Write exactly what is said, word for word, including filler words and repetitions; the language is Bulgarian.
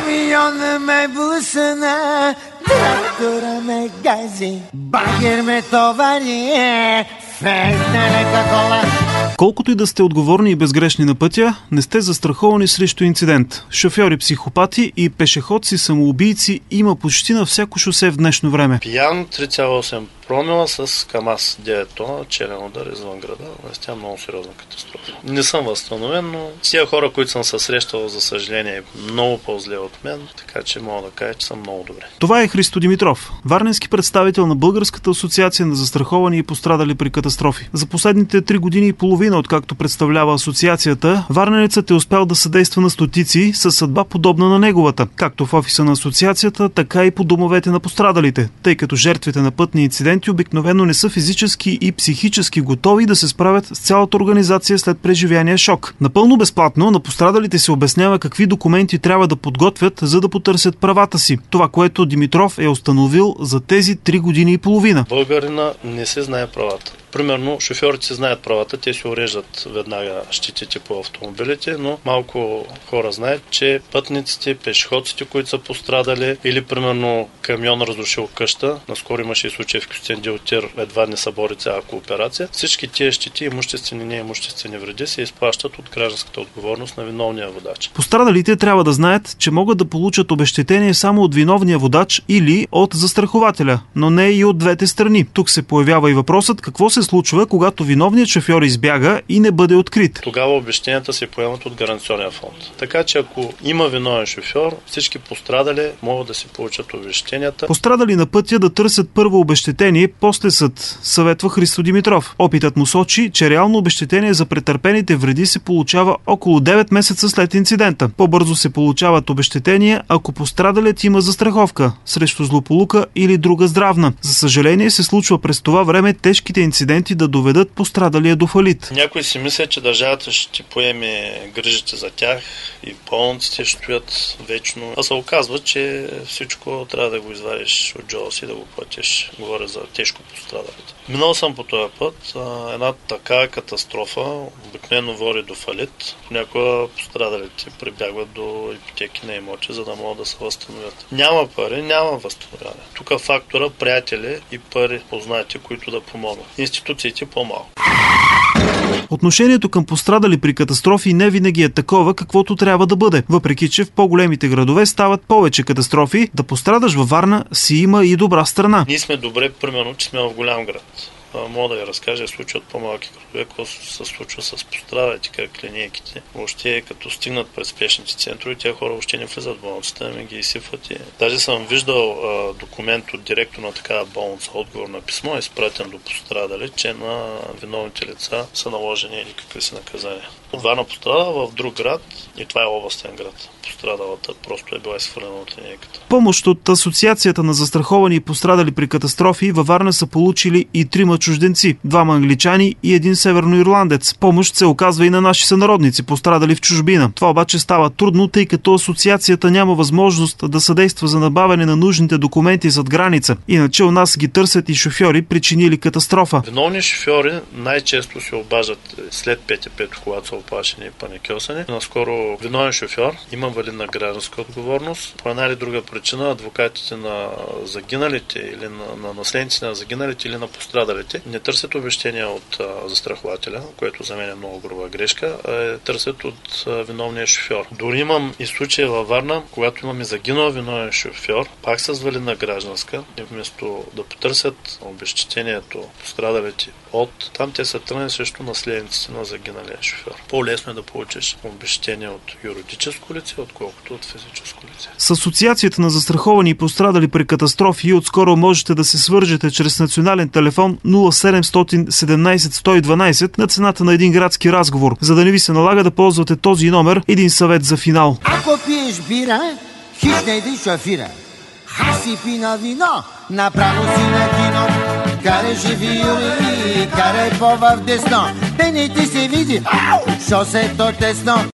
Камион ме блъсна, трактора ме гази, багер ме товари, фетна лека кола. Колкото и да сте отговорни и безгрешни на пътя, не сте застраховани срещу инцидент. Шофьори, психопати и пешеходци, самоубийци има почти на всяко шосе в днешно време. Пиян три цяло и осем промила с КамАЗ девет тона, челен удар извън града. Тя е много сериозна катастрофа. Не съм възстановен, но тия хора, които съм се срещал, за съжаление, много по-зле от мен, така че мога да кажа, че съм много добре. Това е Христо Димитров, варненски представител на Българската асоциация на застраховани и пострадали при катастрофи. За последните три години и половина, откакто представлява асоциацията, варненецът е успял да съдейства на стотици със съдба подобна на неговата, както в офиса на асоциацията, така и по домовете на пострадалите, тъй като жертвите на пътни инциденти обикновено не са физически и психически готови да се справят с цялата организация след преживяния шок. Напълно безплатно на пострадалите се обяснява какви документи трябва да подготвят, за да потърсят правата си. Това, което Димитров е установил за тези три години и половина. Българина не се знае правата. Примерно, шофьорите си знаят правата, те си уреждат веднага щетите по автомобилите, но малко хора знаят, че пътниците, пешеходците, които са пострадали, или примерно камион разрушил къща, наскоро имаше и случай в Кюстендил Тир, едва не събори цяла кооперация, всички тия щети, имуществени и неимуществени вреди се изплащат от гражданската отговорност на виновния водач. Пострадалите трябва да знаят, че могат да получат обезщетение само от виновния водач или от застрахователя, но не и от двете страни. Тук се появява и въпросът какво се случва, когато виновният шофьор избяга и не бъде открит. Тогава обезщетенията се поемат от гаранционния фонд. Така че ако има виновен шофьор, всички пострадали могат да си получат обезщетенията. Пострадали на пътя да търсят първо обезщетение, после съд, съветва Христо Димитров. Опитът му сочи, че реално обезщетение за претърпените вреди се получава около девет месеца след инцидента. По-бързо се получават обезщетения, ако пострадалият има застраховка срещу злополука или друга здравна. За съжаление се случва през това време тежките инциденти да доведат пострадалия до фалит. Някои си мислят, че държавата ще поеме грижите за тях и болниците ще стоят вечно. А се оказва, че всичко трябва да го извадиш от джоба си, да го платиш. Говоря за тежко пострадалите. Минал съм по този път. Една така катастрофа обикновено води до фалит. Понякога пострадалите прибягват до ипотеки на имоти, за да могат да се възстановят. Няма пари, няма възстановяване. Тук фактора приятели и пари познати, които да помогнат. Институциите по-малко. Отношението към пострадали при катастрофи не винаги е такова, каквото трябва да бъде. Въпреки че в по-големите градове стават повече катастрофи, да пострадаш във Варна си има и добра страна. Ние сме добре, примерно, че сме в голям град. Мога да ви разкажа случай от по-малки градове, какво се случва с пострадалите, как линейките. Въобще, като стигнат пред спешните центрове, тези хора въобще не влизат в болницата, ами ги изсипват. Даже съм виждал а, документ от директор на такава болница, отговор на писмо, изпратен до пострадали, че на виновните лица са наложени или какви си наказания. Варна пострадала в друг град и това е областен град. Пострадалата просто е била изхвърлена от линейката. Помощ от Асоциацията на застраховани и пострадали при катастрофи във Варна са получили и трима чужденци, двама англичани и един северноирландец. Помощ се оказва и на наши сънародници, пострадали в чужбина. Това обаче става трудно, тъй като асоциацията няма възможност да съдейства за набавяне на нужните документи зад граница. Иначе у нас ги търсят и шофьори, причинили катастрофа. Виновни шофьори най-често се обаждат след пет и пет, когато са оплашени и паникьосани. Наскоро виновен шофьор има валидна гражданска отговорност. По една или друга причина адвокатите на загиналите или на, на наследниците на загиналите или на пострадалите не търсят обезщения от а, застрахователя, което за мен е много груба грешка, а е, търсят от а, виновния шофьор. Дори имам и случаи във Варна, когато имаме загинал виновен шофьор, пак с валидна гражданска, и вместо да потърсят обезщетението пострадалите от там, те са тръгнали срещу наследниците на загиналия шофьор. По-лесно е да получиш обезщетение от юридическо лице, отколкото от физическо лице. С Асоциацията на застраховани и пострадали при катастрофи отскоро можете да се свържете чрез национален телефон нула седемстотин седемнайсет сто и дванайсет на цената на един градски разговор. За да не ви се налага да ползвате този номер, един съвет за финал. Ако пиеш бира, хич не иди шофира. Хаси пина вино, направо си на кино. Карай живи юри, карай по-в десно. Пените се види, шосето тесно.